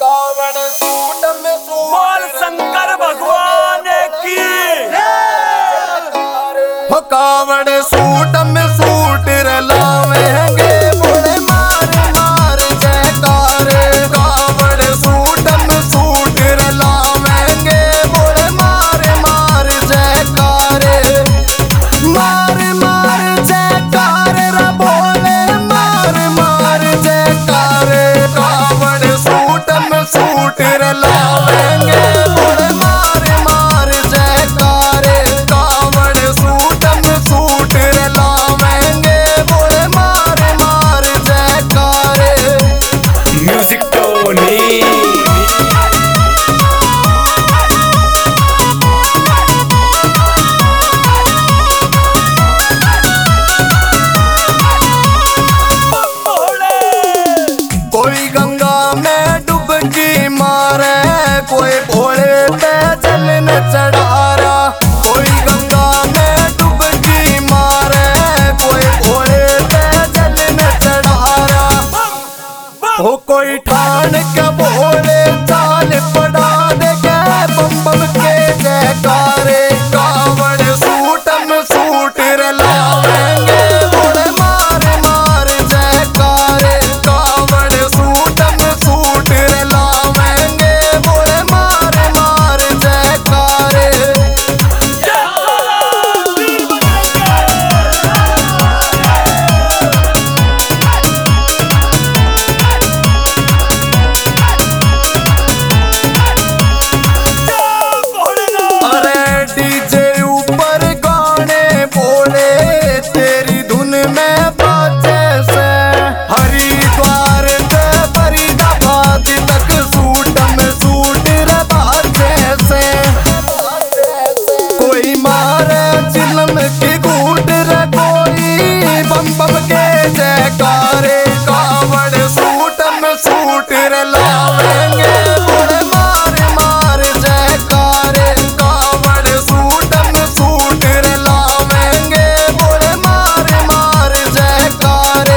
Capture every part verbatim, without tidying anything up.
कावड़ सूट में सूट बोल शंकर भगवान की। हो कावड़ सूट में सूट रलावेंगे बोले मार मार जयकार। कावड़ सूट में सूट रलावेंगे बोले मार मार जयकार। मार मार जयकार रा बोले मार मार जयकार। कावड़ सूट में सूट रलावेंगे बोले मार मार जयकार। कावड़ सूट में सूट रलावेंगे बोले मार मार जयकार। म्यूजिक टोनी। कोई गंगा में डुबकी मारे कोई भोले पे जल न चढ़ारा। कोई गंगा में डुबकी मारे कोई भोले पे जल न चढ़ारा। हो कोई ठान के भोले चाल पड़ा दे के बम बम के जयकारे। कावड़ सूट में सूट रलावेंगे बोले मार मार जयकारे। कावड़ सूट में सूट रलावेंगे बोले मार मार जयकारे। अरे डीजे ऊपर गाने बोले तेरी धुन में बाजे से। हरिद्वार से फरीदाबाद तक सूट में सूट रे बाजे से। कोई मारे चिलम की घूट रे कोई बम बम के जयकारे। कावड़ सूट में सूट रे लावेंगे बोले मार मार जयकारे। कावड़ सूट में सूट रे लावेंगे बोले मार मार जयकारे।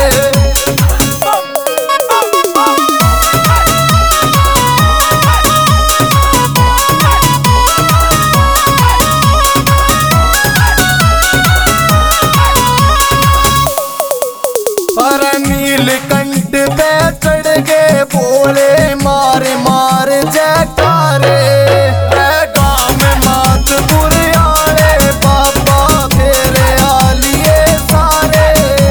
अरे नीलकंठ पे चढ़ के बोले मार मार जयकारे। गाँव में मातपुर आले बाबा फेरे आलिए सारे।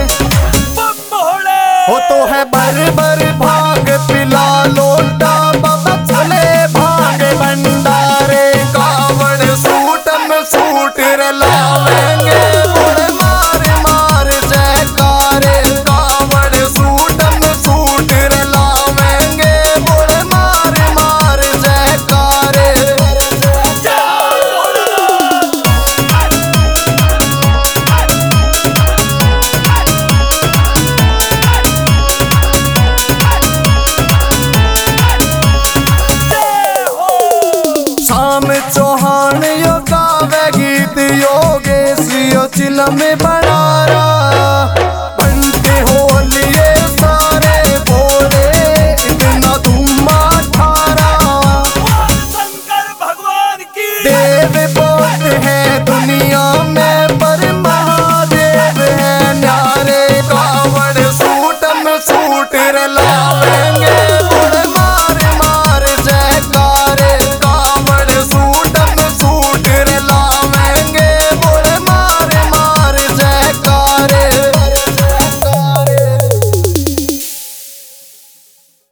हो तो है बर बर भाग पिला लोटा बाबा चले भाग भंडारे। कावड़ सूट में सूट रलावेंगे बोले मार मार जयकारे। कावड़ सूट में सूट रलावेंगे बोले मार मार जयकारे। शाम चौहान यो गावे गीत योगेश यो चिलम बनारा।